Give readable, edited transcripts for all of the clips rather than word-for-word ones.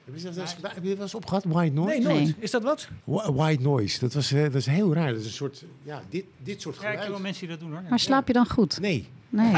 Heb je dat eens opgehad? White noise? Nee, nooit. Nee. Is dat wat? White noise. Dat is heel raar. Dat is een soort... Ja, dit soort Ja, geluid. ik ken wel mensen die dat doen hoor. Maar slaap je dan goed? Nee. Nee.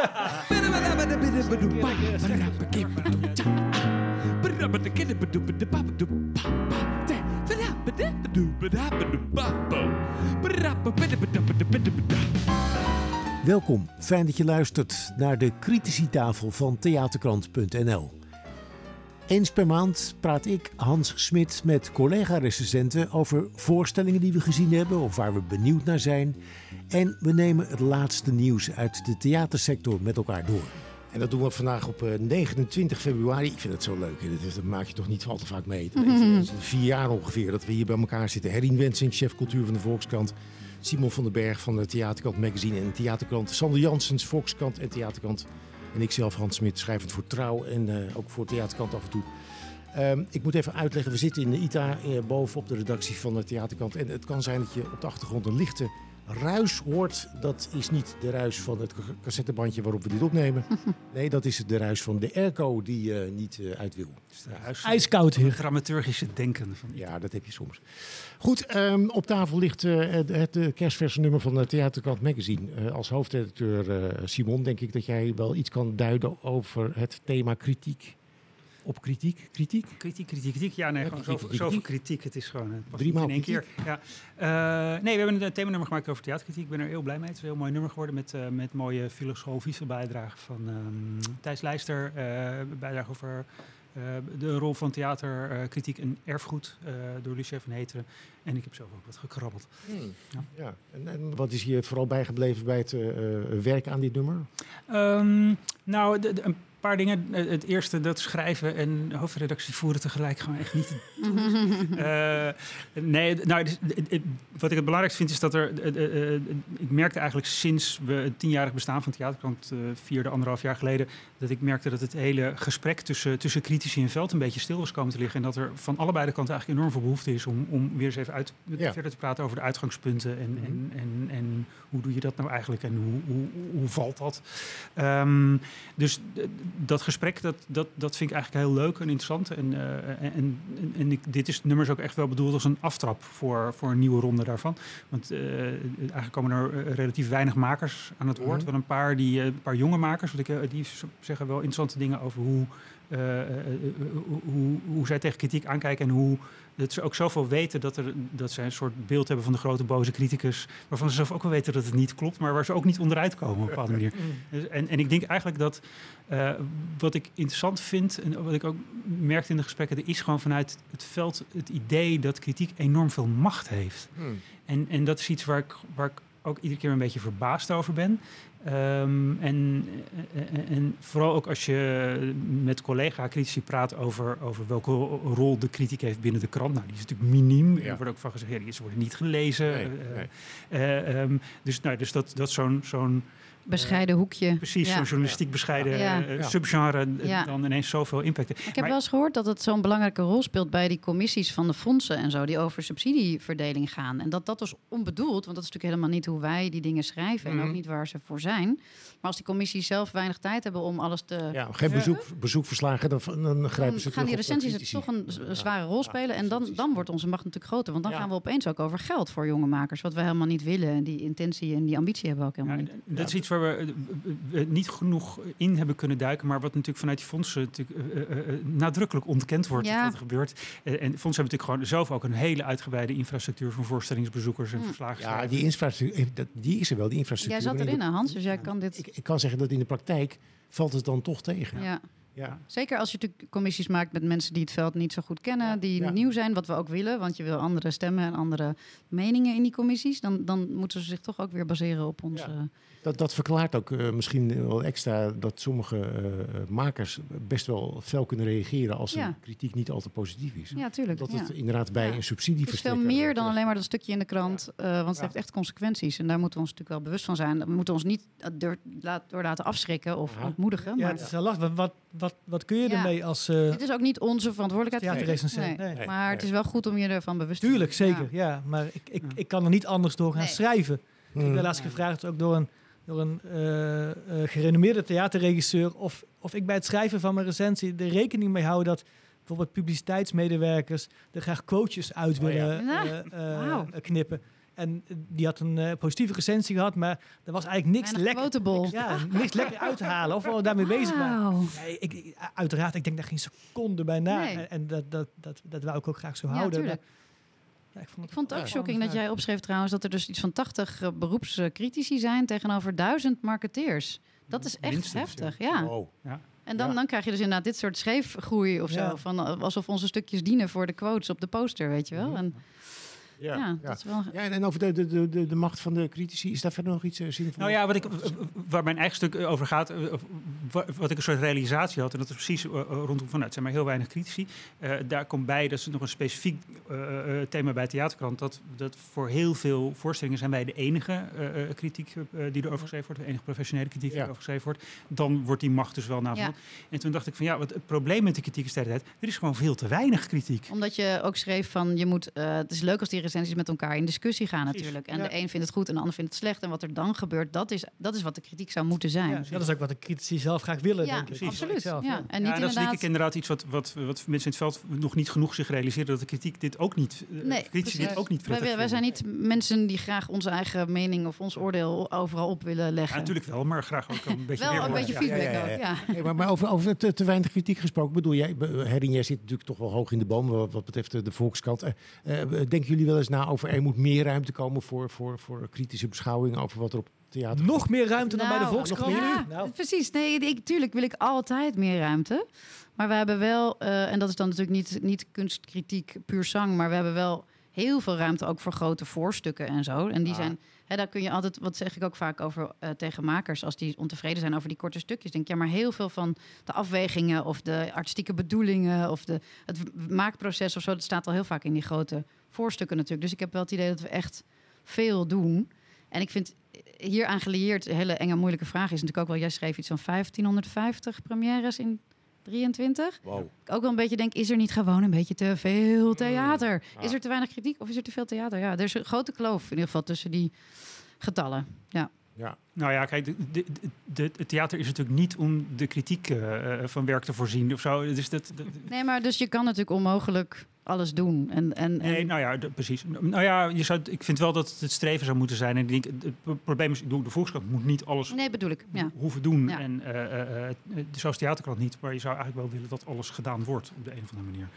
Welkom. Fijn dat je luistert naar de Criticitafel van theaterkrant.nl. Eens per maand praat ik, Hans Smit, met collega-recensenten over voorstellingen die we gezien hebben of waar we benieuwd naar zijn. En we nemen het laatste nieuws uit de theatersector met elkaar door. En dat doen we vandaag op 29 februari. Ik vind het zo leuk. Dat maak je toch niet al te vaak mee. Het is 4 jaar ongeveer dat we hier bij elkaar zitten. Herien Wensink, chef cultuur van de Volkskrant. Simon van den Berg van de Theaterkrant Magazine en Theaterkrant. Sander Janssens, Volkskrant en Theaterkrant. En ikzelf, Hans Smit, schrijvend voor Trouw en ook voor Theaterkrant af en toe. Ik moet even uitleggen, we zitten in de ITA boven op de redactie van de Theaterkrant. En het kan zijn dat je op de achtergrond een lichte ruis hoort. Dat is niet de ruis van het cassettebandje waarop we dit opnemen. Nee, dat is de ruis van de airco die niet uit wil. IJskoud hier. Het dramaturgische denken. Ja, dat heb je soms. Goed, op tafel ligt het kerstverse nummer van de Theaterkrant Magazine. Als hoofdredacteur Simon, denk ik dat jij wel iets kan duiden over het thema kritiek. Op kritiek? Kritiek. Ja, nee, gewoon zoveel kritiek. Het is gewoon... 3 maal in één kritiek? keer. Ja. Nee, we hebben een themanummer gemaakt over theaterkritiek. Ik ben er heel blij mee. Het is een heel mooi nummer geworden met mooie filosofische bijdrage van Thijs Leijster. Bijdrage over de rol van theaterkritiek en erfgoed door Lucien van Heteren. En ik heb zelf ook wat gekrabbeld. Ja. En wat is hier vooral bijgebleven bij het werk aan dit nummer? Een paar dingen. Het eerste, dat schrijven en hoofdredactie voeren tegelijk gewoon echt niet te doen. Wat ik het belangrijkste vind is dat ik merkte eigenlijk sinds we het 10-jarig bestaan van Theaterkrant vierde 1,5 jaar geleden, dat ik merkte dat het hele gesprek tussen critici en veld een beetje stil was komen te liggen. En dat er van allebei de kanten eigenlijk enorm veel behoefte is om weer eens even verder te praten over de uitgangspunten. En hoe doe je dat nou eigenlijk en hoe valt dat? Dus dat gesprek, dat vind ik eigenlijk heel leuk en interessant. Dit is nummers ook echt wel bedoeld als een aftrap voor een nieuwe ronde daarvan. Want eigenlijk komen er relatief weinig makers aan het woord. Wel een paar jonge makers, die zeggen wel interessante dingen over hoe zij tegen kritiek aankijken en dat ze ook zoveel weten dat zij een soort beeld hebben van de grote boze criticus, waarvan ze zelf ook wel weten dat het niet klopt, maar waar ze ook niet onderuit komen op een bepaalde manier. En ik denk eigenlijk dat wat ik interessant vind en wat ik ook merkte in de gesprekken, er is gewoon vanuit het veld het idee dat kritiek enorm veel macht heeft. En dat is iets waar ik ook iedere keer een beetje verbaasd over ben. En vooral ook als je met collega-critici praat over welke rol de kritiek heeft binnen de krant. Nou, die is natuurlijk miniem. Er wordt ook van gezegd, ze worden niet gelezen. Dus dat zo'n bescheiden hoekje. Precies, zo'n journalistiek bescheiden subgenre dan ineens zoveel impact. Ik heb wel eens gehoord dat het zo'n belangrijke rol speelt bij die commissies van de fondsen en zo, die over subsidieverdeling gaan. En dat is onbedoeld, want dat is natuurlijk helemaal niet hoe wij die dingen schrijven en ook niet waar ze voor zijn. Maar als die commissies zelf weinig tijd hebben om alles te... Ja, geen bezoekverslagen, dan grijpen ze gaan die recensies critici. toch een zware rol spelen. En dan wordt onze macht natuurlijk groter. Want dan gaan we opeens ook over geld voor jonge makers. Wat we helemaal niet willen. En die intentie en die ambitie hebben we ook helemaal niet. Dat is iets waar we niet genoeg in hebben kunnen duiken. Maar wat natuurlijk vanuit die fondsen nadrukkelijk ontkend wordt. Wat er gebeurt. En fondsen hebben natuurlijk gewoon zelf ook een hele uitgebreide infrastructuur van voorstellingsbezoekers en verslagen. Ja, die infrastructuur, die is er wel, die infrastructuur. Jij zat erin, Hans, dus jij kan dit... Ik kan zeggen dat in de praktijk valt het dan toch tegen. Ja. Zeker als je natuurlijk commissies maakt met mensen die het veld niet zo goed kennen, die nieuw zijn, wat we ook willen, want je wil andere stemmen en andere meningen in die commissies, dan moeten ze zich toch ook weer baseren op onze... Dat verklaart ook misschien wel extra dat sommige makers best wel fel kunnen reageren als een kritiek niet al te positief is. Ja, tuurlijk. Dat het inderdaad bij een subsidieverstrekker... Het is veel meer dan alleen maar dat stukje in de krant, want het heeft echt consequenties. En daar moeten we ons natuurlijk wel bewust van zijn. We moeten ons niet door laten afschrikken of ontmoedigen. Ja, maar het is wel lastig. Wat kun je ermee als... Het is ook niet onze verantwoordelijkheid. Theaterrecensent. Nee. Maar het is wel goed de ervan bewust te zijn. Tuurlijk, zeker. Ja. Maar ik kan er niet anders door gaan schrijven. Ik ben laatst gevraagd ook door een gerenommeerde theaterregisseur of ik bij het schrijven van mijn recensie er rekening mee hou dat bijvoorbeeld publiciteitsmedewerkers er graag quotejes uit willen knippen. En die had een positieve recensie gehad, maar er was eigenlijk niks niks lekker uit te halen. Of we daarmee bezig waren. Nee, uiteraard, ik denk daar geen seconde bij na. Nee. En dat wou ik ook graag zo houden. Tuurlijk. Ik vond het ook shocking dat jij opschreef trouwens dat er dus iets van 80 beroepscritici zijn tegenover 1000 marketeers. Dat is echt minstens, heftig, ja. Wow. Ja. En dan krijg je dus inderdaad dit soort scheefgroei of zo. Van, alsof onze stukjes dienen voor de quotes op de poster, weet je wel. En, dat is wel... en over de macht van de critici, is daar verder nog iets zinvol? Nou ja, waar mijn eigen stuk over gaat, wat ik een soort realisatie had, en dat is precies rondom van, het zijn maar heel weinig critici. Daar komt bij, dat is nog een specifiek thema bij Theaterkrant, dat voor heel veel voorstellingen zijn wij de enige kritiek die erover geschreven wordt, de enige professionele kritiek die erover geschreven wordt. Dan wordt die macht dus wel nagevoeld. En toen dacht ik van wat het probleem met de kritiek is er is gewoon veel te weinig kritiek. Omdat je ook schreef van, je moet, het is leuk als die recensies met elkaar in discussie gaan natuurlijk. En de een vindt het goed en de ander vindt het slecht. En wat er dan gebeurt, dat is wat de kritiek zou moeten zijn. Ja, dat is ook wat de critici zelf graag willen, denk ik. Precies. Absoluut. Zelf, En niet dat is denk ik inderdaad iets wat mensen in het veld nog niet genoeg zich realiseren, dat de kritiek dit ook niet, critici dit ook niet prettig wij zijn niet mensen die graag onze eigen mening of ons oordeel overal op willen leggen. Ja, natuurlijk wel, maar graag ook een beetje wel een beetje feedback ook. Hey, maar over te weinig kritiek gesproken, bedoel jij, Herring, jij zit natuurlijk toch wel hoog in de boom wat betreft de Volkskrant. Denken jullie wel eens na over er moet meer ruimte komen voor kritische beschouwingen over wat er op theater... Nog meer ruimte dan bij de Volkskrant? Precies. Nee, tuurlijk wil ik altijd meer ruimte. Maar we hebben wel, en dat is dan natuurlijk niet kunstkritiek puur zang, maar we hebben wel heel veel ruimte ook voor grote voorstukken en zo. En die zijn, daar kun je altijd, wat zeg ik ook vaak over tegen makers, als die ontevreden zijn over die korte stukjes, denk ik, maar heel veel van de afwegingen of de artistieke bedoelingen of het maakproces of zo, dat staat al heel vaak in die grote voorstukken natuurlijk. Dus ik heb wel het idee dat we echt veel doen. En ik vind hier aan gelieerd, een hele enge moeilijke vraag is natuurlijk ook wel, jij schreef iets van 1550 premières in 23. Wow. Ik ook wel een beetje denk, is er niet gewoon een beetje te veel theater? Is er te weinig kritiek of is er te veel theater? Ja, er is een grote kloof in ieder geval tussen die getallen. Ja. Nou ja, kijk, het theater is natuurlijk niet om de kritiek van werk te voorzien of zo. Dus Nee, maar dus je kan natuurlijk onmogelijk alles doen. Nee, nou ja, precies. Nou ja, ik vind wel dat het streven zou moeten zijn. En ik denk, het probleem is, de Volkskrant moet niet alles hoeven doen. Ja. En zoals Theaterkrant niet. Maar je zou eigenlijk wel willen dat alles gedaan wordt op de een of andere manier.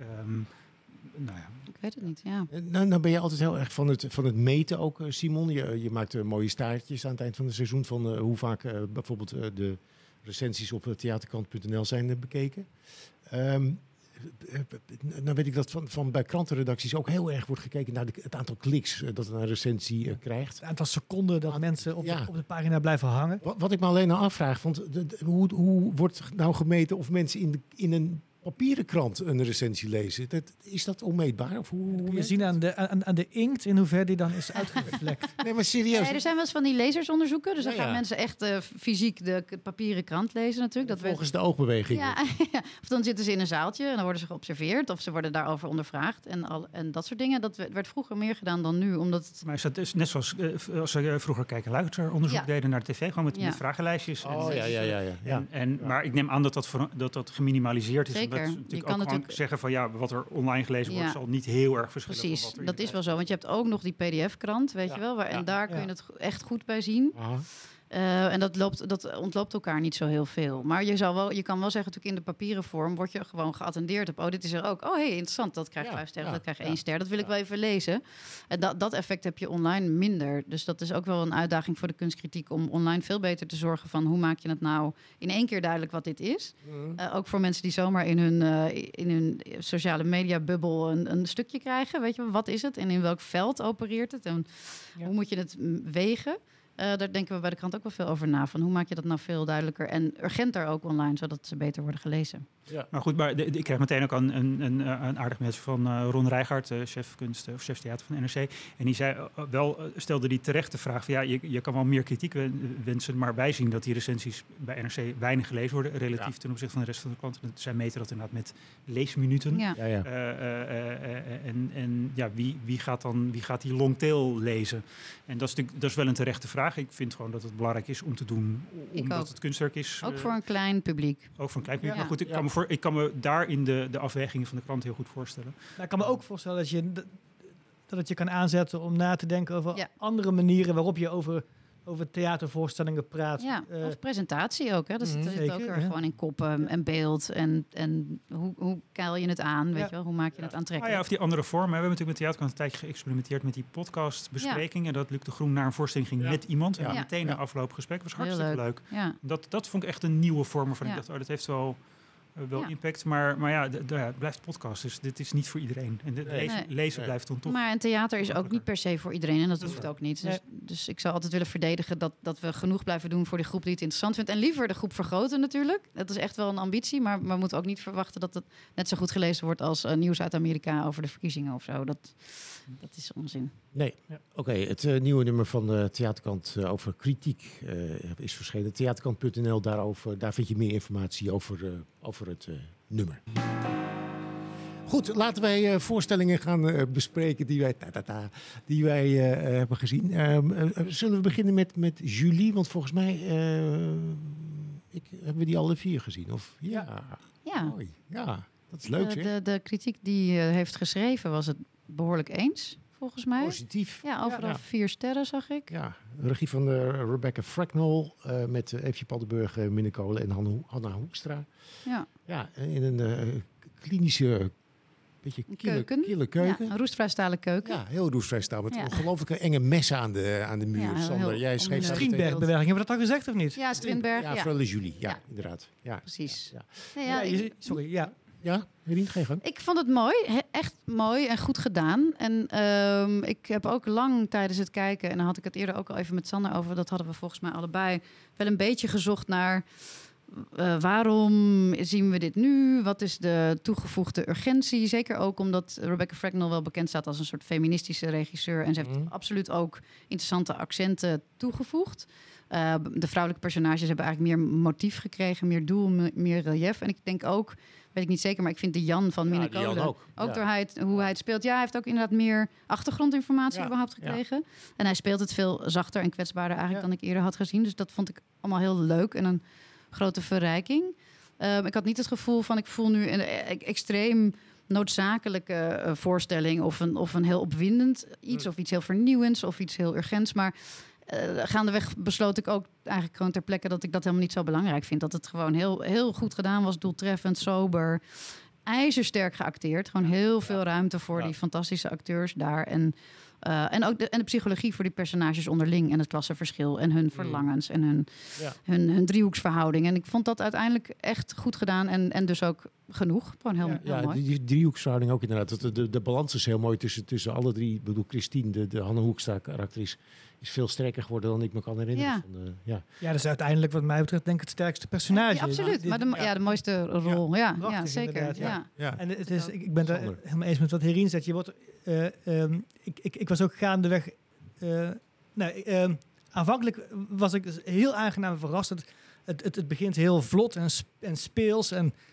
Nou ja. Ik weet het niet, ja. Nou ben je altijd heel erg van het meten ook, Simon. Je maakt mooie staartjes aan het eind van het seizoen van hoe vaak bijvoorbeeld de recensies op theaterkrant.nl zijn bekeken. Nou weet ik dat van bij krantenredacties ook heel erg wordt gekeken naar het aantal kliks dat een recensie krijgt. Het aantal seconden dat mensen op de pagina blijven hangen. Wat ik me alleen nou afvraag, want hoe wordt nou gemeten of mensen in een papieren krant een recensie lezen? Is dat onmeetbaar? Of hoe je zien aan de inkt in hoeverre die dan is uitgevlekt. Nee, maar serieus. Nee, er zijn wel eens van die lezersonderzoeken. Dus dan gaan mensen echt fysiek de papieren krant lezen natuurlijk. Volgens de oogbeweging. Ja, of dan zitten ze in een zaaltje en dan worden ze geobserveerd. Of ze worden daarover ondervraagd. En dat soort dingen. Dat werd vroeger meer gedaan dan nu. Omdat Maar is dat dus net zoals als ze vroeger kijken luisteronderzoek deden naar de tv. Gewoon met vragenlijstjes. Maar ik neem aan dat geminimaliseerd is. Zeker. Je kan natuurlijk zeggen van wat er online gelezen wordt, zal niet heel erg verschillen. Precies, dat is wel zo. Want je hebt ook nog die PDF-krant, weet je wel. En daar kun je het echt goed bij zien. En dat ontloopt elkaar niet zo heel veel. Maar je kan wel zeggen, natuurlijk in de papieren vorm word je gewoon geattendeerd op. Dit is er ook. Interessant. Dat krijgt 5 sterren, dat krijgt 1 ster. Dat wil ik wel even lezen. En dat effect heb je online minder. Dus dat is ook wel een uitdaging voor de kunstkritiek om online veel beter te zorgen van hoe maak je het nou in 1 keer duidelijk wat dit is. Ook voor mensen die zomaar in hun sociale media bubbel een stukje krijgen. Weet je wel, wat is het en in welk veld opereert het en hoe moet je het wegen? Daar denken we bij de krant ook wel veel over na. Van hoe maak je dat nou veel duidelijker en urgenter ook online, zodat ze beter worden gelezen. Ja. Maar goed, ik kreeg meteen ook een aardig mailtje van Ron Rijgaard, chef kunst of chef theater van NRC. En die stelde die terecht de vraag van je kan wel meer kritiek wensen, maar wij zien dat die recensies bij NRC weinig gelezen worden, relatief ten opzichte van de rest van de klanten. Zij meten dat inderdaad met leesminuten. Wie gaat die longtail lezen? En dat is wel een terechte vraag. vragen. Ik vind gewoon dat het belangrijk is om te doen, omdat het kunstwerk is. Ook voor een klein publiek. Ook voor een klein publiek. Ja. Maar goed, ik kan me daar in de afwegingen van de krant heel goed voorstellen. Nou, ik kan me ook voorstellen dat het je kan aanzetten om na te denken over andere manieren waarop je over theatervoorstellingen praat. Ja, of presentatie ook. Hè. Dat zit ook er gewoon in koppen en beeld. En hoe keil je het aan? Weet je wel? Hoe maak je het aantrekkelijk? Of die andere vormen. We hebben natuurlijk met Theaterkrant een tijdje geëxperimenteerd met die podcastbespreking. En dat Luc de Groen naar een voorstelling ging met iemand. En meteen een afloopgesprek. Dat was hartstikke leuk. Ja. Dat vond ik echt een nieuwe vorm waarvan ik dacht, dat heeft wel impact. Maar het blijft podcast. Dus dit is niet voor iedereen. En lezen blijft dan toch. Maar een theater is ook niet per se voor iedereen. En dat hoeft ook niet. Dus ik zou altijd willen verdedigen dat we genoeg blijven doen voor die groep die het interessant vindt. En liever de groep vergroten natuurlijk. Dat is echt wel een ambitie. Maar we moeten ook niet verwachten dat het net zo goed gelezen wordt als nieuws uit Amerika over de verkiezingen of zo. Dat is onzin. Nee. Ja. Oké, het nieuwe nummer van de Theaterkrant over kritiek is verschenen. Theaterkrant.nl, daar vind je meer informatie over het nummer. Goed, laten wij voorstellingen gaan bespreken die wij hebben gezien. Zullen we beginnen met Julie? Want volgens mij hebben we die alle 4 gezien. Of? Ja. Mooi. Ja, dat is leuk zeg. De kritiek die heeft geschreven was het behoorlijk eens, volgens mij. Positief. Ja, overal 4 sterren zag ik. Ja, regie van Rebecca Fracknell met Eefje Paddenburg, Minne Kolen en Hanna Hoekstra. Ja, in een klinische, beetje kille keuken. Ja, een roestvrij stalen keuken. Ja, heel roestvrij stalen met ongelooflijke enge messen aan de muur. Ja, Sander, jij schreef Strindberg-beweging, hebben we dat al gezegd of niet? Ja, Strindberg. Ja, Freule Julie. Ja, inderdaad. Ja, precies. Sorry, Ja, Irien, geen gang. Ik vond het mooi, echt mooi en goed gedaan. En ik heb ook lang tijdens het kijken, en dan had ik het eerder ook al even met Sander over, dat hadden we volgens mij allebei wel een beetje gezocht naar waarom zien we dit nu? Wat is de toegevoegde urgentie? Zeker ook omdat Rebecca Fracknell wel bekend staat als een soort feministische regisseur. En ze heeft absoluut ook interessante accenten toegevoegd. De vrouwelijke personages hebben eigenlijk meer motief gekregen, meer doel, meer relief. En ik denk ook, weet ik niet zeker, maar ik vind de Jan van Minne Kolen ook door hoe hij het speelt. Ja, hij heeft ook inderdaad meer achtergrondinformatie überhaupt gekregen. Ja. En hij speelt het veel zachter en kwetsbaarder eigenlijk dan ik eerder had gezien. Dus dat vond ik allemaal heel leuk en een grote verrijking. Ik had niet het gevoel van, ik voel nu een extreem noodzakelijke voorstelling of een heel opwindend iets of iets heel vernieuwends of iets heel urgents. Maar gaandeweg besloot ik ook eigenlijk gewoon ter plekke dat ik dat helemaal niet zo belangrijk vind. Dat het gewoon heel, heel goed gedaan was, doeltreffend, sober, ijzersterk geacteerd. Gewoon heel veel ruimte voor die fantastische acteurs daar. En ook de psychologie voor die personages onderling en het klassenverschil en hun verlangens en hun driehoeksverhouding. En ik vond dat uiteindelijk echt goed gedaan en dus ook genoeg. Gewoon heel mooi. Die driehoeksverhouding ook inderdaad. De balans is heel mooi tussen alle drie. Ik bedoel, Christine, de Hanne Hoekstra karakter is veel sterker geworden dan ik me kan herinneren. Ja, dat is uiteindelijk wat mij betreft denk ik het sterkste personage. Ja, absoluut, maar de mooiste rol. Ja, zeker. Ja. En het is, ik ben het helemaal eens met wat Herien zegt. Je wordt, ik was ook gaandeweg... aanvankelijk was ik dus heel aangenaam verrast. Het begint heel vlot en speels.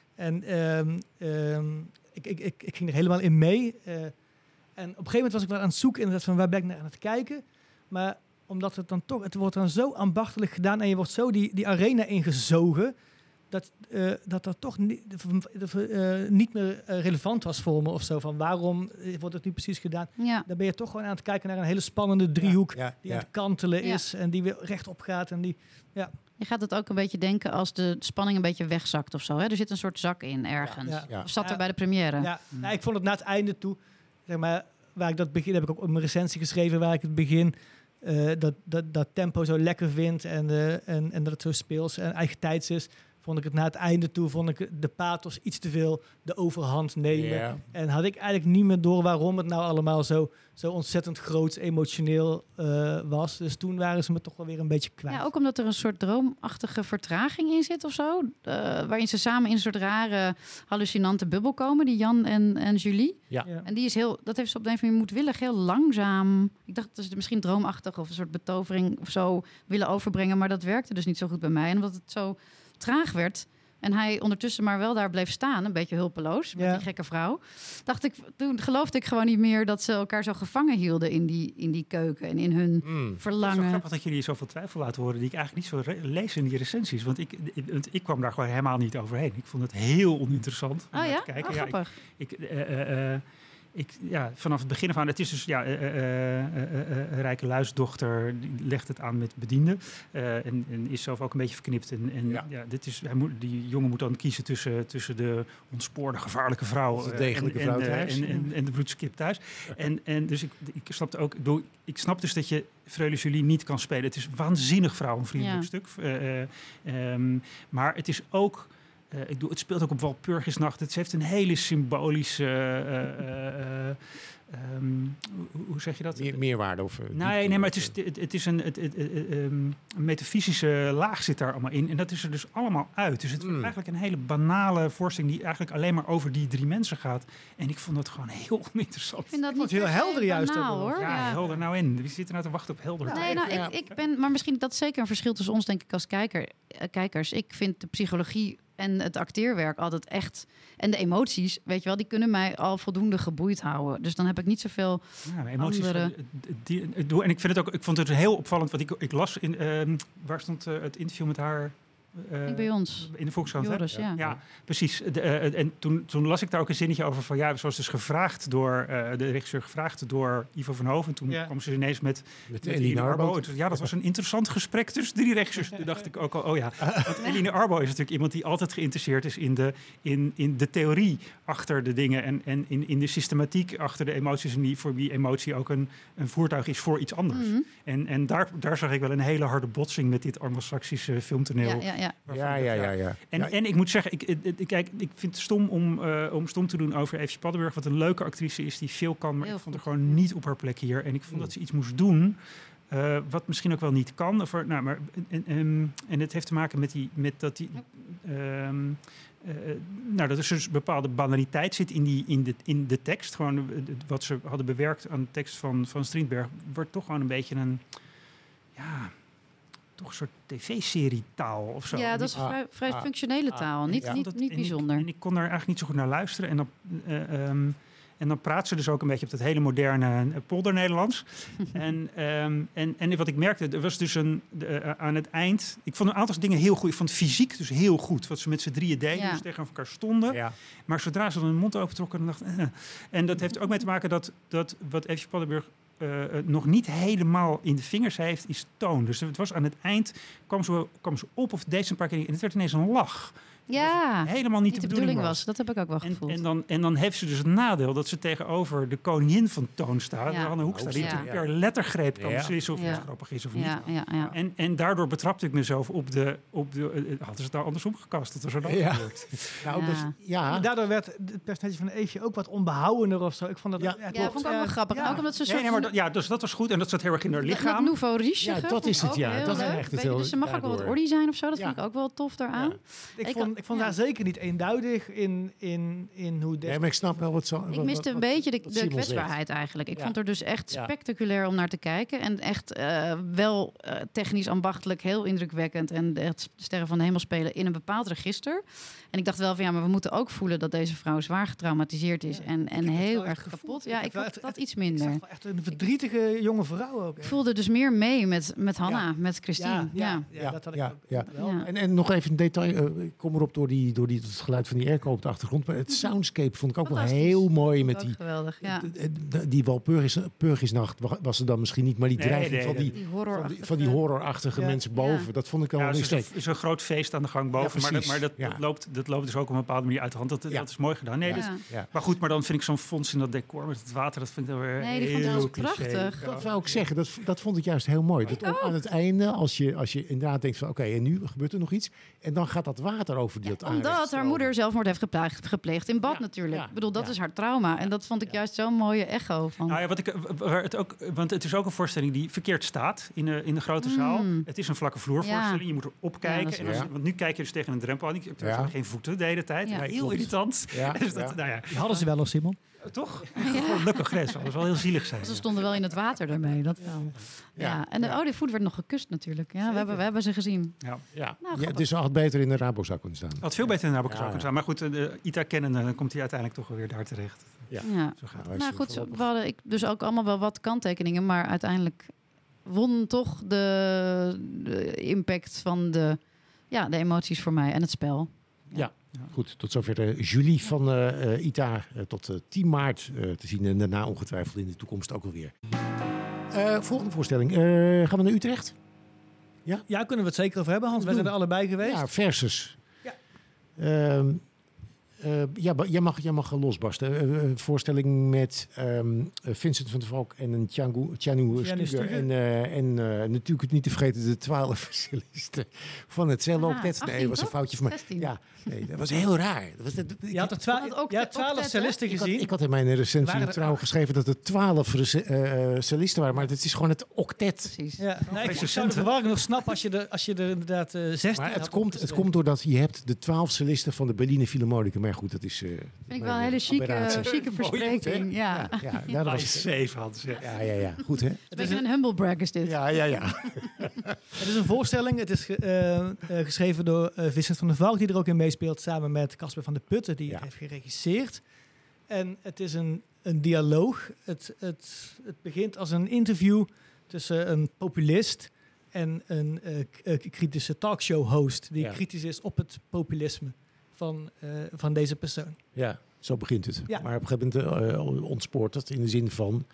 Ik ging er helemaal in mee. En op een gegeven moment was ik wel aan het zoeken inderdaad van waar ben ik naar aan het kijken. Maar omdat het dan toch, het wordt dan zo ambachtelijk gedaan en je wordt zo die arena ingezogen, dat toch niet meer relevant was voor me of zo. Van waarom wordt het nu precies gedaan? Ja. Dan ben je toch gewoon aan het kijken naar een hele spannende driehoek die aan het kantelen is en die weer rechtop gaat. En die, Je gaat het ook een beetje denken als de spanning een beetje wegzakt of zo. Hè? Er zit een soort zak in ergens. Of zat er bij de première? Ja. Ik vond het na het einde toe, zeg maar, waar ik dat begin, heb ik ook op mijn recensie geschreven, waar ik het begin dat tempo zo lekker vind en dat het zo speels en eigen tijds is. Vond ik het na het einde toe, vond ik de pathos iets te veel de overhand nemen. Yeah. En had ik eigenlijk niet meer door waarom het nou allemaal zo ontzettend groots emotioneel was. Dus toen waren ze me toch wel weer een beetje kwijt. Ja, ook omdat er een soort droomachtige vertraging in zit of zo. Waarin ze samen in een soort rare, hallucinante bubbel komen. Die Jan en Julie. Ja. En die is dat heeft ze op de een of andere manier moedwillig heel langzaam. Ik dacht dat ze misschien droomachtig of een soort betovering of zo willen overbrengen. Maar dat werkte dus niet zo goed bij mij. En omdat het zo traag werd, En hij ondertussen maar wel daar bleef staan, een beetje hulpeloos, met die gekke vrouw. Toen geloofde ik gewoon niet meer dat ze elkaar zo gevangen hielden in die keuken en in hun verlangen. Het is grappig dat jullie zoveel twijfel laten horen die ik eigenlijk niet zo lees in die recensies. Want ik kwam daar gewoon helemaal niet overheen. Ik vond het heel oninteressant om te kijken. Oh, grappig. Vanaf het begin af aan, het is dus een rijke luisdochter, die legt het aan met bedienden en is zelf ook een beetje verknipt. Die jongen moet dan kiezen tussen de ontspoorde, gevaarlijke vrouw de degelijke vrouw thuis en de bloedskip thuis. En dus ik snapte ook, ik snap dus dat je Freule Julie niet kan spelen. Het is een waanzinnig vrouwenvriendelijk stuk, maar het is ook. Het speelt ook op Walpurgisnacht. Het heeft een hele symbolische... hoe zeg je dat? Meerwaarde? Nee, maar het is een metafysische laag zit daar allemaal in. En dat is er dus allemaal uit. Dus het is eigenlijk een hele banale voorstelling die eigenlijk alleen maar over die 3 mensen gaat. En ik vond dat gewoon heel oninteressant. Ik vind dat niet heel helder juist. Hoor. Ja, helder nou in. Wie zit er nou te wachten op helder? Nee, ik ben... Maar misschien dat is zeker een verschil tussen ons, denk ik, als kijkers. Ik vind de psychologie en het acteerwerk altijd echt... En de emoties, weet je wel, die kunnen mij al voldoende geboeid houden. Dus dan heb ik niet zoveel emoties andere... En ik vond het heel opvallend, want ik las in... waar stond het interview met haar... bij ons. In de Volkskrant. Joris, ja, precies. En toen las ik daar ook een zinnetje over van... Ja, zoals dus gevraagd door... de regisseur gevraagd door Ivo van Hoven. Toen kwam ze ineens met Eline Arbo. Ja, dat was een interessant gesprek tussen 3 regisseurs. Toen dacht ik ook al, Want Eline Arbo is natuurlijk iemand die altijd geïnteresseerd is... in de theorie achter de dingen... en in de systematiek achter de emoties... en voor wie emotie ook een voertuig is voor iets anders. Mm-hmm. En daar zag ik wel een hele harde botsing... met dit Anglo-Saxische filmtoneel... Ja. En ik moet zeggen, ik vind het stom om stom te doen over Eefje Paddenburg. Wat een leuke actrice is die veel kan, maar ik vond haar gewoon niet op haar plek hier. En ik vond dat ze iets moest doen wat misschien ook wel niet kan. En het heeft te maken dat er dus een bepaalde banaliteit zit in de tekst. Gewoon wat ze hadden bewerkt aan de tekst van Strindberg wordt toch gewoon een beetje een... toch een soort tv-serie-taal of zo. Ja, dat is vrij functionele taal. Niet bijzonder. En ik kon daar eigenlijk niet zo goed naar luisteren. En dan praat ze dus ook een beetje op dat hele moderne polder-Nederlands. en wat ik merkte, er was dus aan het eind... Ik vond een aantal dingen heel goed. Ik vond fysiek dus heel goed. Wat ze met z'n 3 deden, dus tegen elkaar stonden. Ja. Maar zodra ze dan hun mond opentrokken, dan dacht ik... En dat heeft ook mee te maken dat wat Eefje Paddenburg... nog niet helemaal in de vingers heeft, is toon. Dus het was aan het eind, kwam ze op of deed ze een paar keer en het werd ineens een lach. Ja, helemaal niet de bedoeling was. Dat heb ik ook wel gevoeld. En dan heeft ze dus het nadeel dat ze tegenover de koningin van toon staat, Anne Hoekstra, die per lettergreep kan beslissen of het grappig is of niet. Ja. En daardoor betrapte ik mezelf op de hadden ze het daar andersom gekast, dat was er dan gebeurd. Daardoor werd het personage van Eefje ook wat onbehoudender of zo. Ik vond dat vond ik ook wel grappig. En ook omdat ze dus dat was goed en dat zat heel erg in haar lichaam. Dat nouveau riche. Ja, dat is het. Ja, dat is echt het heel. Dus ze mag ook wel wat ordy zijn of zo. Dat vind ik ook wel tof daaraan. Ik vond haar zeker niet eenduidig in hoe... Nee, maar ik snap wel wat zo... Ik miste een beetje de kwetsbaarheid eigenlijk. Ik vond er dus echt spectaculair om naar te kijken. En echt wel technisch ambachtelijk heel indrukwekkend. En het Sterren van de Hemel spelen in een bepaald register. En ik dacht wel van maar we moeten ook voelen dat deze vrouw zwaar getraumatiseerd is. En heel erg kapot. Ja, ik vond dat iets minder. Ik zag echt een verdrietige jonge vrouw ook. Ik voelde dus meer mee met Hanna, met Christine. Ja, dat had ik ook wel. En nog even een detail. Ik kom erop door het geluid van die airco op de achtergrond. Maar het soundscape vond ik ook wel heel mooi. Met die, geweldig, die Walpurgisnacht was er dan misschien niet. Maar die dreiging van die horrorachtige mensen boven. Dat vond ik wel niet slecht. Het is een groot feest aan de gang boven. Maar dat loopt dus ook op een bepaalde manier uit de hand. Dat is mooi gedaan. Maar goed, maar dan vind ik zo'n fonds in dat decor met het water. Dat vind ik dan weer heel prachtig. Dat wou ik zeggen. Dat vond ik juist heel mooi. Dat aan het einde, als je inderdaad denkt van oké, en nu gebeurt er nog iets. En dan gaat dat water over dat aanrecht. Omdat haar moeder zelfmoord heeft gepleegd in bad natuurlijk. Ik bedoel, dat is haar trauma. En dat vond ik juist zo'n mooie echo van. Want het is ook een voorstelling die verkeerd staat in de grote zaal. Het is een vlakke vloervoorstelling. Je moet erop kijken. Want nu kijk je dus tegen een drempel aan. Ik heb geen voeten de hele tijd. Heel irritant. Die hadden ze wel nog, Simon. Toch? Gelukkig grens. Dat was wel heel zielig zijn. Ze stonden wel in het water daarmee. Dat wel. Ja. En de voet werd nog gekust natuurlijk. Ja, we hebben ze gezien. Ja. Dus had beter in de Rabo zou kunnen staan. Had veel beter in de Rabo zou kunnen staan. Maar goed, de ITA kennende, dan komt hij uiteindelijk toch wel weer daar terecht. Ja. Zo gaat het. Nou goed, we hadden dus ook allemaal wel wat kanttekeningen. Maar uiteindelijk won toch de impact van de emoties voor mij en het spel. Ja. Goed, tot zover Julie van ITA tot 10 maart te zien. En daarna ongetwijfeld in de toekomst ook alweer. Volgende voorstelling. Gaan we naar Utrecht? Ja, kunnen we het zeker over hebben, Hans. Wij zijn er allebei geweest. Ja, Versus. Jij mag losbarsten. Voorstelling met Vincent van der Valk en een Tjanu Stuger. En natuurlijk niet te vergeten de 12 cellisten van het cello-octet. Nee, dat was een foutje van mij. 16. Ja, nee, dat was heel raar. Je had 12 cellisten gezien. Ik had in mijn recensie trouwens geschreven dat er 12 cellisten waren. Maar het is gewoon het octet. Precies. Ja, ik zou de verwarring nog snappen als je er inderdaad 16 maar het komt doordat je hebt de 12 cellisten van de Berliner Philharmonica. Maar goed, dat is... vind ik wel een hele chique verspreking. Ja, dat was 7 hadden ze. Ja. Goed, hè? Het is een humble brag is dit. Ja. Het is een voorstelling. Het is geschreven door Vincent van der Valk, die er ook in meespeelt, samen met Casper van der Putten, die het heeft geregisseerd. En het is een dialoog. Het begint als een interview tussen een populist en een kritische talkshow-host, die kritisch is op het populisme van deze persoon. Ja, zo begint het. Ja. Maar op een gegeven moment ontspoort het in de zin van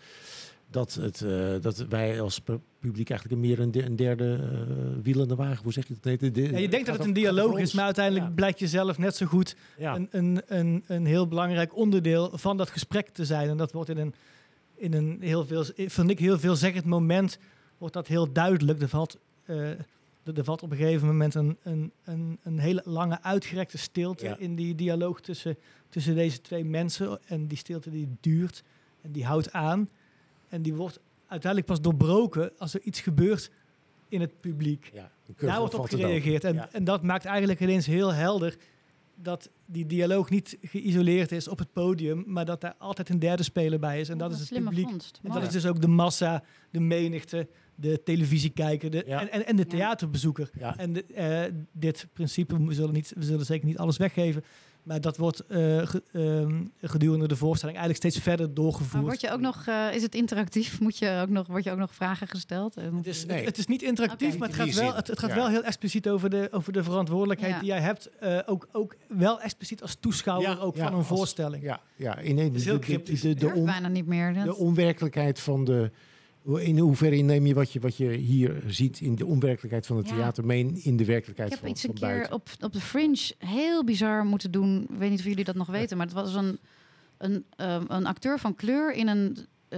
dat wij als publiek eigenlijk meer een derde wiel aan de wagen, hoe zeg je dat? Je denkt dat het een dialoog is, maar uiteindelijk blijkt je zelf net zo goed een heel belangrijk onderdeel van dat gesprek te zijn. En dat wordt in een heel veelzeggend moment wordt dat heel duidelijk. Er valt op een gegeven moment een hele lange uitgerekte stilte in die dialoog tussen deze twee mensen. En die stilte die duurt en die houdt aan. En die wordt uiteindelijk pas doorbroken als er iets gebeurt in het publiek. Ja, daar wordt op gereageerd. En dat maakt eigenlijk ineens heel helder dat die dialoog niet geïsoleerd is op het podium, maar dat daar altijd een derde speler bij is. En dat is het publiek. En dat is dus ook de massa, de menigte, de televisiekijker en de theaterbezoeker. Ja. En dit principe, we zullen zeker niet alles weggeven, maar dat wordt gedurende de voorstelling eigenlijk steeds verder doorgevoerd. Maar word je ook nog, is het interactief? Word je ook nog vragen gesteld? Het is niet interactief, maar het gaat wel heel expliciet over de verantwoordelijkheid die jij hebt. Ook wel expliciet als toeschouwer van een voorstelling. Bijna niet meer. De onwerkelijkheid van de... In hoeverre neem je wat je hier ziet in de onwerkelijkheid van het theater mee in de werkelijkheid van buiten? Ik heb iets een keer op de Fringe heel bizar moeten doen. Ik weet niet of jullie dat nog weten, maar het was een acteur van kleur in een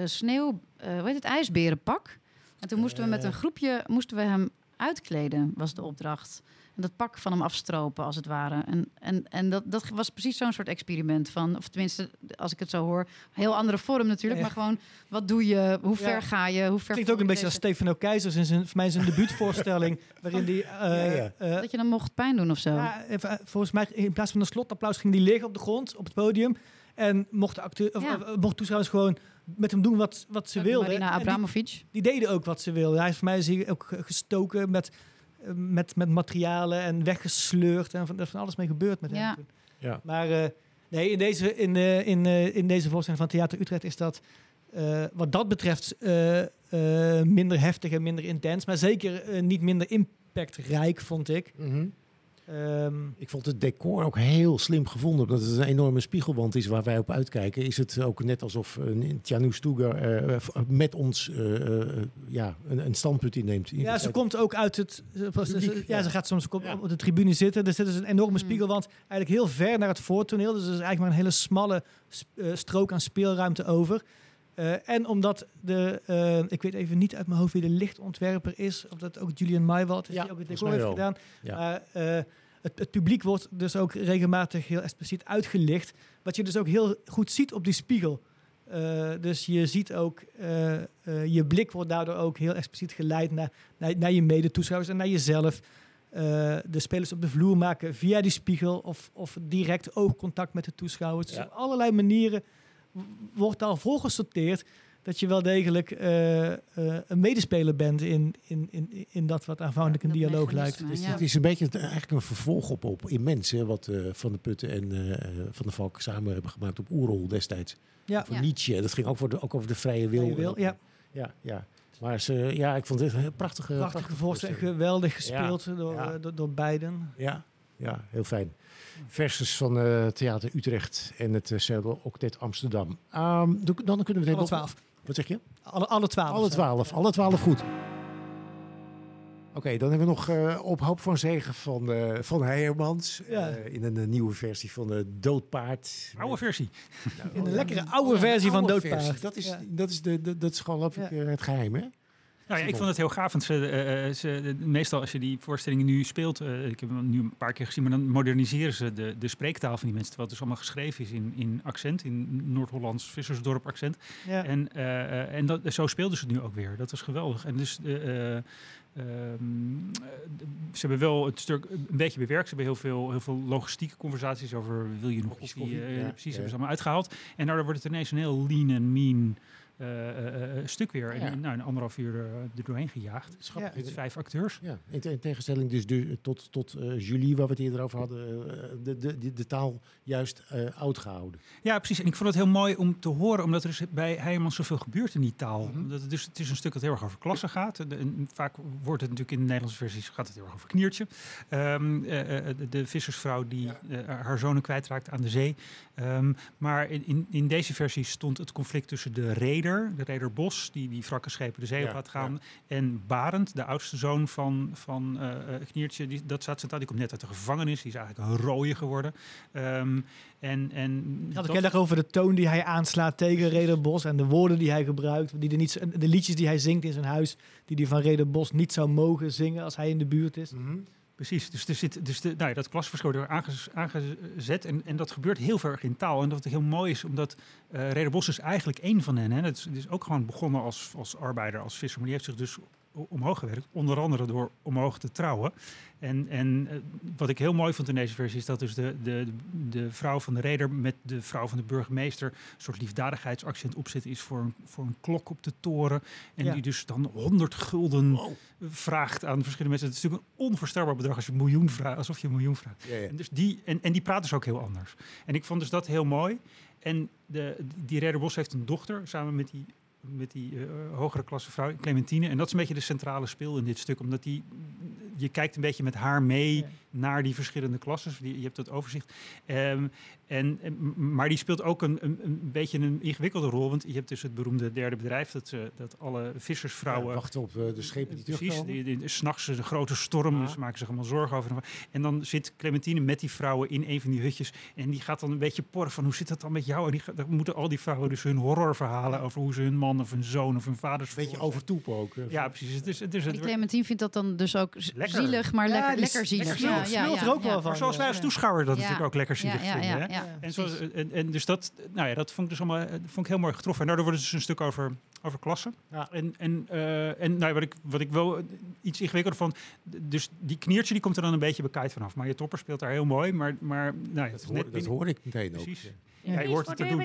ijsberenpak. En toen moesten we met een groepje hem uitkleden, was de opdracht. En dat pak van hem afstropen, als het ware. En dat was precies zo'n soort experiment van... of tenminste, als ik het zo hoor... heel andere vorm natuurlijk, maar gewoon... wat doe je, hoe ver ga je, hoe ver... Het klinkt ook een beetje als Stefano Keizers in voor mij zijn debuutvoorstelling... waarin die... dat je dan mocht pijn doen of zo. Ja, volgens mij, in plaats van een slotapplaus... ging die liggen op de grond, op het podium... en mocht toeschouwers gewoon met hem doen wat ze wilden. Marina Abramovic. Die deden ook wat ze wilden. Hij is voor mij hier ook gestoken met materialen en weggesleurd. En er is van alles mee gebeurd met hem. Ja. Maar in deze voorstelling van Theater Utrecht is dat wat dat betreft minder heftig en minder intens. Maar zeker niet minder impactrijk, vond ik. Mm-hmm. Ik vond het decor ook heel slim gevonden. Omdat het een enorme spiegelwand is waar wij op uitkijken. Is het ook net alsof Tjanu Stuger met ons een standpunt inneemt. Ja, ze komt ook uit het... Ze gaat soms op de tribune zitten. Er zit dus een enorme spiegelwand eigenlijk heel ver naar het voortoneel. Dus er is eigenlijk maar een hele smalle strook aan speelruimte over. En omdat ik weet even niet uit mijn hoofd wie de lichtontwerper is. Of dat ook Julian Maywald is, die ook het decor heeft gedaan. Ja. Maar het publiek wordt dus ook regelmatig heel expliciet uitgelicht. Wat je dus ook heel goed ziet op die spiegel. Dus je ziet ook, je blik wordt daardoor ook heel expliciet geleid naar je medetoeschouwers en naar jezelf. De spelers op de vloer maken via die spiegel of direct oogcontact met de toeschouwers. Dus op allerlei manieren wordt al voorgesorteerd dat je wel degelijk een medespeler bent in dat wat aanvankelijk een dialoog lijkt. Dus het is een beetje eigenlijk een vervolg op Immens, hè, wat Van der Putten en Van der Valk samen hebben gemaakt op Oerol destijds. Ja. Voor Nietzsche. Dat ging ook over de vrije wil. Ja. Maar ik vond dit een prachtige voorstelling. Geweldig gespeeld door beiden. Ja, heel fijn. Versus van Theater Utrecht en het Cerebral Octet Amsterdam. Dan kunnen we het alle 12. Wat zeg je? Alle 12. Alle 12 goed. Oké, dan hebben we nog Op Hoop van Zegen van Heijermans. In een nieuwe versie van Doodpaard. Oude versie. In een lekkere oude versie van Doodpaard. Versie. Dat is geloof ik het geheim, hè? Nou ja, ik vond het heel gaaf, want meestal als je die voorstellingen nu speelt, ik heb hem nu een paar keer gezien, maar dan moderniseren ze de spreektaal van die mensen, terwijl het dus allemaal geschreven is in accent, in Noord-Hollands Vissersdorp accent. Ja. En zo speelden ze het nu ook weer. Dat was geweldig. En dus ze hebben wel het stuk een beetje bewerkt. Ze hebben heel veel logistieke conversaties over wil je nog koffie? Precies, hebben ze allemaal uitgehaald. En daardoor wordt het ineens een heel lean en mean stuk weer. En in 1,5 uur er doorheen gejaagd. Schappig. Het 5 acteurs. Ja. In tegenstelling dus tot Julie, waar we het eerder over hadden, de taal juist oud gehouden. Ja, precies. En ik vond het heel mooi om te horen, omdat er dus bij Heijermans zoveel gebeurt in die taal. Mm-hmm. Het is een stuk dat heel erg over klassen gaat. Vaak wordt het natuurlijk in de Nederlandse versies gaat het heel erg over kniertje. De vissersvrouw die haar zonen kwijtraakt aan de zee. Maar in deze versie stond het conflict tussen de reder Bos, die wrakkenschepen de zee op laat gaan, en Barend, de oudste zoon van Kniertje. Dat staat centraal. Die komt net uit de gevangenis. Die is eigenlijk een rooie geworden. Had ik heel erg over de toon die hij aanslaat tegen Reder Bos en de woorden die hij gebruikt, de liedjes die hij zingt in zijn huis, die hij van Reder Bos niet zou mogen zingen als hij in de buurt is. Mm-hmm. Precies, dat klasverschil wordt aangezet en dat gebeurt heel veel in taal. En dat het heel mooi is, omdat Reder Bos is eigenlijk één van hen. Hè. Het is ook gewoon begonnen als arbeider, als visser, maar die heeft zich dus omhoog gewerkt. Onder andere door omhoog te trouwen. En wat ik heel mooi vond in deze versie is dat dus de vrouw van de reder met de vrouw van de burgemeester een soort liefdadigheidsaccent opzet is voor een klok op de toren. En die dus dan 100 gulden vraagt aan verschillende mensen. Het is natuurlijk een onvoorstelbaar bedrag als je alsof je een miljoen vraagt. Ja. En, dus die praten dus ook heel anders. En ik vond dus dat heel mooi. En die Reder Bos heeft een dochter samen met die hogere klasse vrouw, Clementine. En dat is een beetje de centrale speel in dit stuk. Omdat je kijkt een beetje met haar mee naar die verschillende klassen. Je hebt dat overzicht. Maar die speelt ook een beetje een ingewikkelde rol. Want je hebt dus het beroemde derde bedrijf. Dat alle vissersvrouwen wachten op de schepen die terugkomen. Precies. 's Nachts de grote storm. Dus maken zich allemaal zorgen over. En dan zit Clementine met die vrouwen in een van die hutjes. En die gaat dan een beetje porren van hoe zit dat dan met jou? En dan moeten al die vrouwen dus hun horrorverhalen over hoe ze hun man of hun zoon of hun vaders... Een beetje overtoepen ook. Ja, precies. Die Clementine vindt dat dan dus ook zielig, maar lekker zielig. Ja, er ook wel van. Maar zoals wij als toeschouwer dat natuurlijk ook lekker zielig vinden. Ja. Dus dat vond ik dus allemaal heel mooi getroffen. En daardoor wordt het dus een stuk over klassen. Ja. En wat ik wel iets ingewikkelder vond, dus die Kniertje die komt er dan een beetje bekaaid vanaf. Maar je Topper speelt daar heel mooi. Maar dat hoor ik meteen ook. Precies. Ja, je hoort het te doen.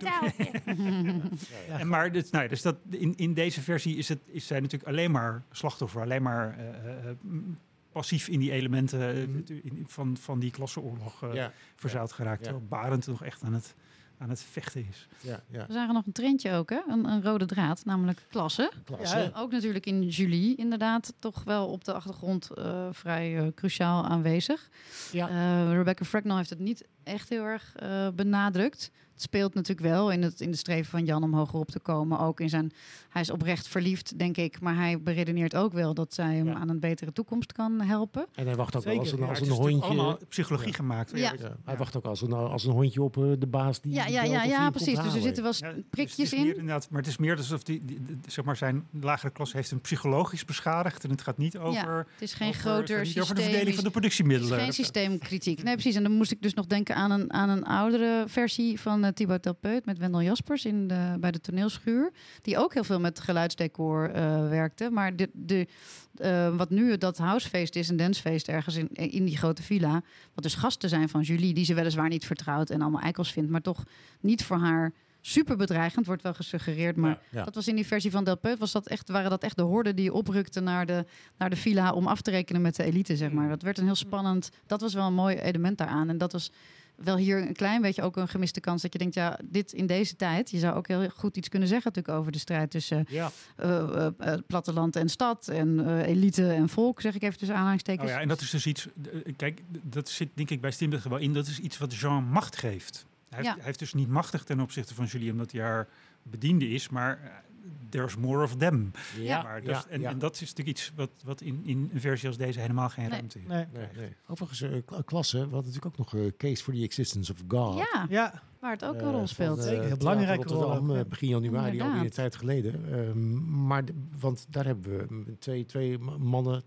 Maar dus dat in deze versie is zij natuurlijk alleen maar slachtoffer, alleen maar passief in die elementen van die klasseoorlog verzeild geraakt. Terwijl Barend nog echt aan het vechten is. Ja. We zagen nog een trendje ook, hè? Een rode draad, namelijk klasse. Ja, ook natuurlijk in Julie, inderdaad, toch wel op de achtergrond vrij cruciaal aanwezig. Ja. Rebecca Fragnall heeft het niet echt heel erg benadrukt. Het speelt natuurlijk wel in de streven van Jan om hoger op te komen. Ook hij is oprecht verliefd, denk ik. Maar hij beredeneert ook wel dat zij hem aan een betere toekomst kan helpen. En hij wacht ook wel als een hondje... allemaal psychologie gemaakt. Ja. Hij wacht ook als een hondje op de baas die... Ja, precies. Dus er zitten wel prikjes in. Maar het is meer alsof zeg maar zijn lagere klasse heeft hem psychologisch beschadigd. En het gaat niet over... Ja, het is geen groter systeem. Over de verdeling van de productiemiddelen. Het is geen systeemkritiek. Nee, precies. En dan moest ik dus nog denken aan een oudere versie van Thibaut Delpeut met Wendel Jaspers bij de toneelschuur. Die ook heel veel met geluidsdecor werkte. Maar wat nu dat housefeest is, een dancefeest ergens in die grote villa. Wat dus gasten zijn van Julie, die ze weliswaar niet vertrouwt en allemaal eikels vindt, maar toch niet voor haar super bedreigend, wordt wel gesuggereerd. Maar dat was in die versie van Delpeut, waren dat echt de horden die oprukten naar de villa om af te rekenen met de elite, zeg maar. Dat werd een heel spannend, dat was wel een mooi element daaraan. En dat was wel hier een klein beetje ook een gemiste kans. Dat je denkt, dit in deze tijd, je zou ook heel goed iets kunnen zeggen natuurlijk over de strijd tussen platteland en stad en elite en volk, zeg ik even tussen aanhalingstekens. En dat is dus iets, kijk, dat zit denk ik bij Steenbergen wel in, dat is iets wat Jean macht geeft. Hij heeft dus niet machtig ten opzichte van Julie, omdat hij haar bediende is, maar there's more of them. En dat is natuurlijk iets wat in een versie als deze helemaal geen ruimte heeft. Nee. Overigens, klasse, we hadden natuurlijk ook nog Case for the Existence of God. Ja. Waar het ook een rol speelt. Zeker, heel belangrijke rol. Begin januari, alweer een tijd geleden. Want daar hebben we twee mannen,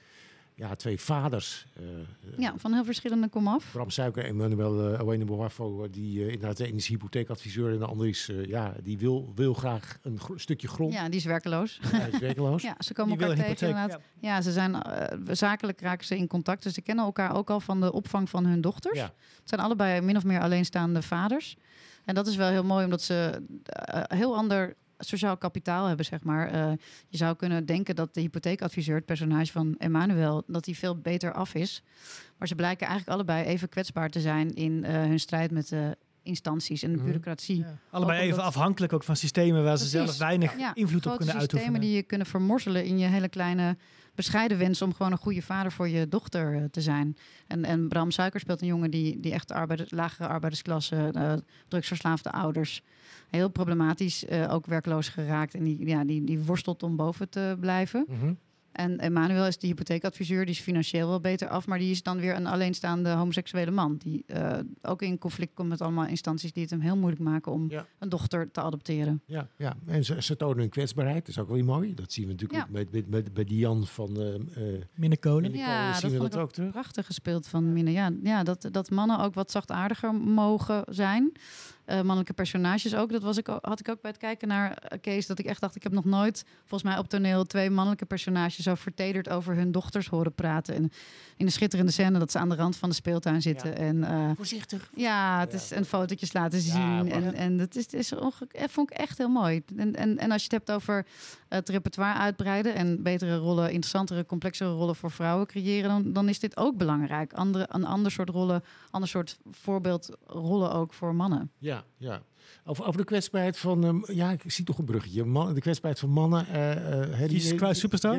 twee vaders. Van heel verschillende komaf. Bram Suiker en Emmanuel Owene-Boafo, die inderdaad de ene is hypotheekadviseur en de andere is, die wil graag een stukje grond. Ja, die is werkeloos. Ze komen die elkaar tegen inderdaad. Ja, ze zijn zakelijk raken ze in contact. Dus ze kennen elkaar ook al van de opvang van hun dochters. Het zijn allebei min of meer alleenstaande vaders. En dat is wel heel mooi, omdat ze heel ander sociaal kapitaal hebben, zeg maar. Je zou kunnen denken dat de hypotheekadviseur, het personage van Emmanuel, dat hij veel beter af is. Maar ze blijken eigenlijk allebei even kwetsbaar te zijn in hun strijd met de instanties en de bureaucratie. Ja. Allebei even afhankelijk ook van systemen waar ze zelf weinig invloed op kunnen uitoefenen. Systemen die je kunnen vermorzelen in je hele kleine bescheiden wens om gewoon een goede vader voor je dochter te zijn. En Bram Suiker speelt een jongen die echt lagere arbeidersklasse, drugsverslaafde ouders. Heel problematisch, ook werkloos geraakt. En die worstelt om boven te blijven. Mm-hmm. En Emmanuel is de hypotheekadviseur, die is financieel wel beter af, maar die is dan weer een alleenstaande homoseksuele man. Die ook in conflict komt met allemaal instanties die het hem heel moeilijk maken om een dochter te adopteren. Ja. En ze tonen hun kwetsbaarheid, dat is ook wel mooi. Dat zien we natuurlijk bij Dian van Minne Kolen. Ja, dat vond ik ook prachtig gespeeld van Minne. Ja, dat mannen ook wat zachtaardiger mogen zijn. Mannelijke personages ook. Had ik ook bij het kijken naar Kees, dat ik echt dacht, ik heb nog nooit, volgens mij op toneel, 2 mannelijke personages zo vertederd over hun dochters horen praten. En in een schitterende scène dat ze aan de rand van de speeltuin zitten. En, voorzichtig. Ja, het is en fotootjes laten zien. En dat vond ik echt heel mooi. En als je het hebt over het repertoire uitbreiden en betere rollen, interessantere, complexere rollen voor vrouwen creëren, dan is dit ook belangrijk. Een ander soort rollen, ander soort voorbeeldrollen ook voor mannen. Ja. Over de kwetsbaarheid van... ik zie toch een bruggetje. De kwetsbaarheid van mannen. Jesus Christ Superstar?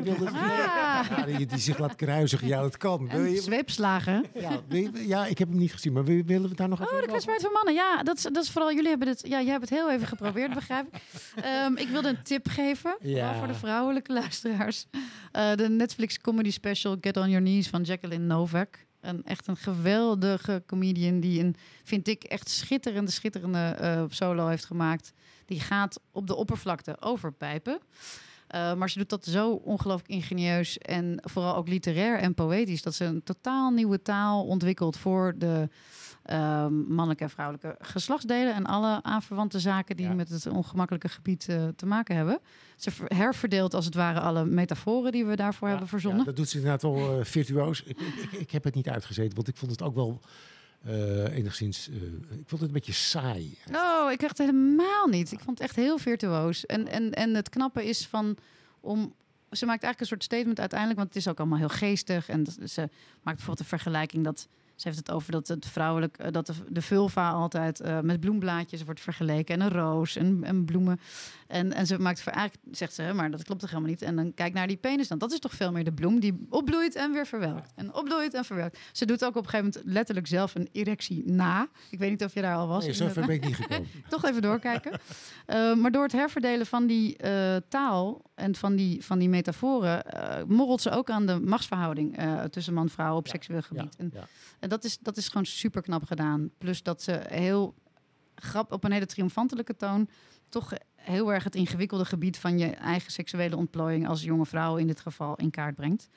Die zich laat kruisigen. Ja, dat kan. En zweepslagen. Ik heb hem niet gezien. Maar willen we daar nog even de kwetsbaarheid van mannen. Ja, dat is vooral... Jullie hebben dit... Ja, jij hebt het heel even geprobeerd, begrijp ik. Ik wilde een tip geven. Voor de vrouwelijke luisteraars. De Netflix comedy special Get on Your Knees van Jacqueline Novak. Echt een geweldige comedian die vind ik, echt schitterende solo heeft gemaakt. Die gaat op de oppervlakte over pijpen. Maar ze doet dat zo ongelooflijk ingenieus en vooral ook literair en poëtisch, dat ze een totaal nieuwe taal ontwikkelt voor de mannelijke en vrouwelijke geslachtsdelen en alle aanverwante zaken die met het ongemakkelijke gebied te maken hebben. Ze herverdeelt als het ware alle metaforen die we daarvoor hebben verzonnen. Ja, dat doet ze inderdaad al virtuoos. Ik heb het niet uitgezeten, want ik vond het ook wel enigszins... ik vond het een beetje saai. Oh, ik echt helemaal niet. Ik vond het echt heel virtuoos. En het knappe is ze maakt eigenlijk een soort statement uiteindelijk, want het is ook allemaal heel geestig. En ze maakt bijvoorbeeld een vergelijking dat... Ze heeft het over dat het vrouwelijk, dat de vulva altijd met bloemblaadjes wordt vergeleken. En een roos en bloemen. En ze maakt eigenlijk, zegt ze, maar dat klopt toch helemaal niet. En dan kijk naar die penis dan. Dat is toch veel meer de bloem die opbloeit en weer verwelkt. En opbloeit en verwelkt. Ze doet ook op een gegeven moment letterlijk zelf een erectie na. Ik weet niet of je daar al was. Nee, zover ben ik niet gekomen. Toch even doorkijken. Maar door het herverdelen van die taal en van die metaforen... morrelt ze ook aan de machtsverhouding tussen man en vrouw op seksueel gebied. En dat is gewoon super knap gedaan. Plus dat ze heel op een hele triomfantelijke toon toch heel erg het ingewikkelde gebied van je eigen seksuele ontplooiing als jonge vrouw in dit geval in kaart brengt.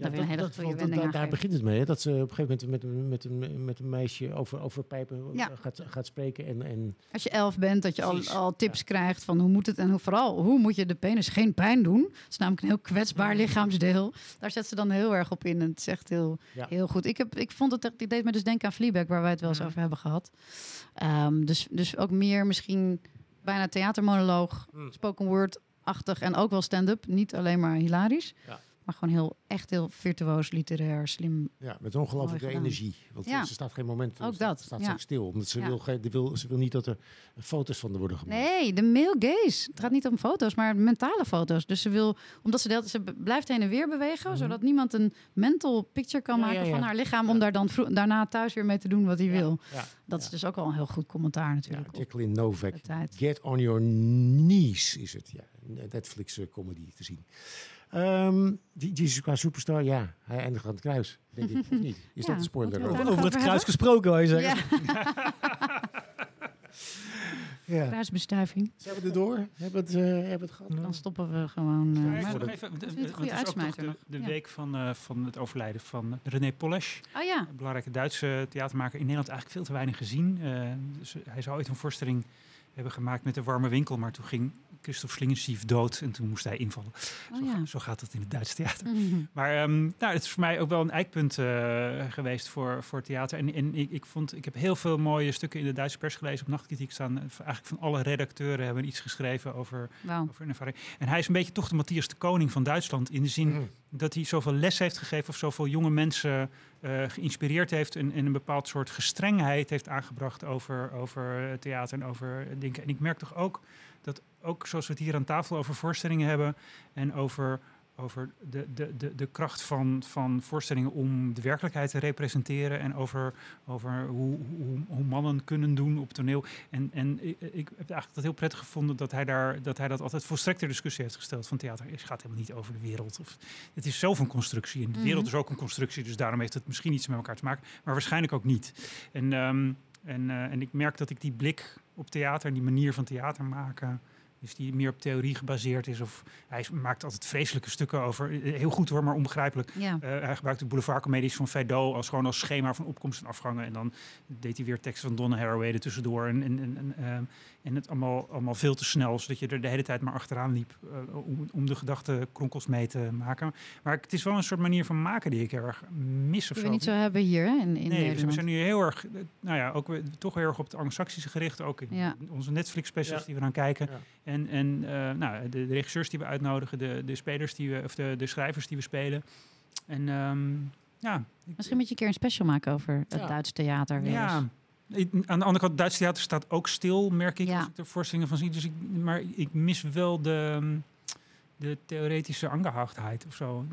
Daar begint het mee, hè? Dat ze op een gegeven moment met een meisje over pijpen gaat spreken. En als je 11 bent, dat je al tips krijgt van hoe moet het en hoe moet je de penis geen pijn doen. Dat is namelijk een heel kwetsbaar lichaamsdeel. Daar zet ze dan heel erg op in en het is echt heel goed. Ik vond het deed me dus denken aan Fleabag, waar wij het wel eens over hebben gehad. Dus ook meer misschien bijna theatermonoloog, spoken word-achtig en ook wel stand-up. Niet alleen maar hilarisch. Ja. Maar gewoon heel virtuoos, literair, slim. Ja, met ongelooflijke energie. Want ze staat geen moment stil. Omdat ze wil niet dat er foto's van er worden gemaakt. Nee, de male gaze. Het gaat niet om foto's, maar mentale foto's. Dus ze wil, omdat ze blijft heen en weer bewegen, zodat niemand een mental picture kan maken van haar lichaam, om daar dan daarna thuis weer mee te doen wat hij wil. Ja. Dat is dus ook wel een heel goed commentaar natuurlijk. Ja, Jacqueline Novak, Get on Your Knees is het. Ja, Netflix comedy te zien. Jesus qua Superstar, hij eindigt aan het kruis, denk ik, of niet? Is dat een spoiler? Over het kruis gesproken, wou je zeggen. Ja. Kruisbestuiving. Zijn we er door? Hebben we het gehad? Dan stoppen we gewoon. Het is ook de week van het overlijden van René Polesch. Een belangrijke Duitse theatermaker. In Nederland eigenlijk veel te weinig gezien. Dus hij zou ooit een voorstelling hebben gemaakt met De Warme Winkel, maar toen ging Christoph Schlingensief dood en toen moest hij invallen. Zo gaat het in het Duitse theater. Mm-hmm. Maar het is voor mij ook wel een eikpunt geweest voor theater. En ik heb heel veel mooie stukken in de Duitse pers gelezen. Op Nachtkritiek staan eigenlijk van alle redacteuren hebben iets geschreven over een ervaring. En hij is een beetje toch de Matthias de Koning van Duitsland, in de zin dat hij zoveel les heeft gegeven of zoveel jonge mensen geïnspireerd heeft en een bepaald soort gestrengheid heeft aangebracht over theater en over dingen. En ik merk toch ook dat, ook zoals we het hier aan tafel over voorstellingen hebben en over de kracht van voorstellingen om de werkelijkheid te representeren en over hoe mannen kunnen doen op toneel. En ik heb eigenlijk dat heel prettig gevonden dat hij dat altijd volstrekt ter discussie heeft gesteld. Van theater gaat helemaal niet over de wereld. Het is zelf een constructie en de wereld is ook een constructie, dus daarom heeft het misschien iets met elkaar te maken, maar waarschijnlijk ook niet. En ik merk dat ik die blik op theater en die manier van theater maken, dus die meer op theorie gebaseerd is. Of hij maakt altijd vreselijke stukken over. Heel goed hoor, maar onbegrijpelijk. Ja. Hij gebruikt de boulevardcomedies van Feydeau als schema van opkomst en afgangen. En dan deed hij weer teksten van Donna Haraway er tussendoor. En het allemaal veel te snel, zodat je er de hele tijd maar achteraan liep om de gedachtenkronkels mee te maken. Maar het is wel een soort manier van maken die ik heel erg mis. Die we niet zo hebben hier in Nederland. Dus we zijn nu heel erg, ook toch heel erg op het Anglo-Saxische gericht. Ook in onze Netflix-specials die we dan kijken. Ja. En de regisseurs die we uitnodigen, de spelers de schrijvers die we spelen. En misschien moet je een keer een special maken over het Duitse theater. Ja. Aan de andere kant, het Duitse theater staat ook stil, merk ik, als ik er voorstellingen van zie. Dus maar ik mis wel de theoretische angehachtheid of zo.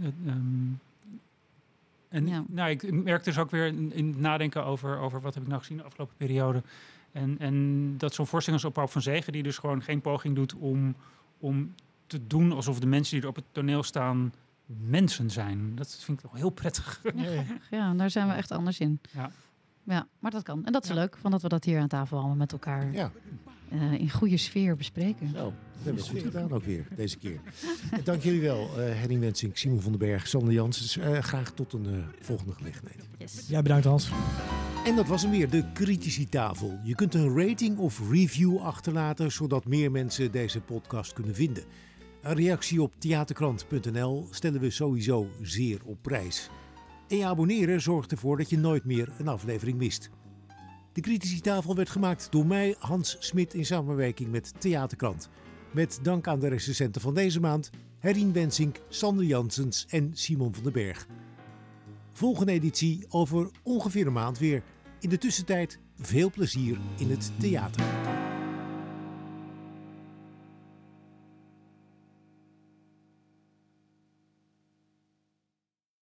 Ik merk dus ook weer in het nadenken over wat heb ik nou gezien de afgelopen periode. En dat zo'n voorstelling als Op van Zegen, die dus gewoon geen poging doet om te doen alsof de mensen die er op het toneel staan mensen zijn. Dat vind ik toch heel prettig. Ja, daar zijn we echt anders in. Ja, maar dat kan. En dat is leuk, dat we dat hier aan tafel allemaal met elkaar in goede sfeer bespreken. Zo, dat hebben we goed gedaan ook weer, deze keer. Dank jullie wel, Henning Wensink, Simon van den Berg, Sander Janssens. Graag tot een volgende gelegenheid. Yes. Ja, bedankt Hans. En dat was hem weer, de Critici-tafel. Je kunt een rating of review achterlaten, zodat meer mensen deze podcast kunnen vinden. Een reactie op theaterkrant.nl stellen we sowieso zeer op prijs. En je abonneren zorgt ervoor dat je nooit meer een aflevering mist. De Critici-tafel werd gemaakt door mij, Hans Smit, in samenwerking met Theaterkrant. Met dank aan de recensenten van deze maand, Henning Wensink, Sander Janssens en Simon van den Berg. Volgende editie over ongeveer een maand weer. In de tussentijd veel plezier in het theater.